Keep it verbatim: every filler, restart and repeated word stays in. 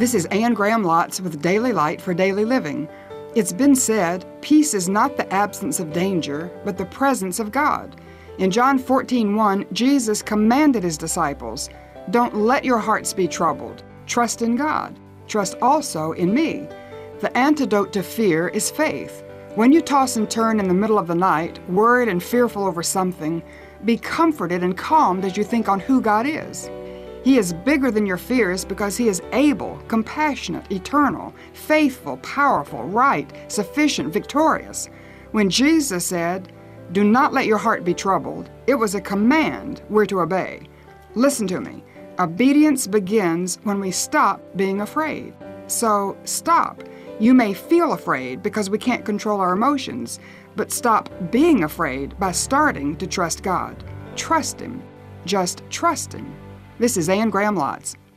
This is Anne Graham Lotz with Daily Light for Daily Living. It's been said, peace is not the absence of danger, but the presence of God. In John fourteen one, Jesus commanded his disciples, "Don't let your hearts be troubled. Trust in God. Trust also in me." The antidote to fear is faith. When you toss and turn in the middle of the night, worried and fearful over something, be comforted and calmed as you think on who God is. He is bigger than your fears because he is able, compassionate, eternal, faithful, powerful, right, sufficient, victorious. When Jesus said, "Do not let your heart be troubled," it was a command we're to obey. Listen to me. Obedience begins when we stop being afraid. So stop. You may feel afraid because we can't control our emotions, but stop being afraid by starting to trust God. Trust him. Just trust him. This is Anne Graham Lotz.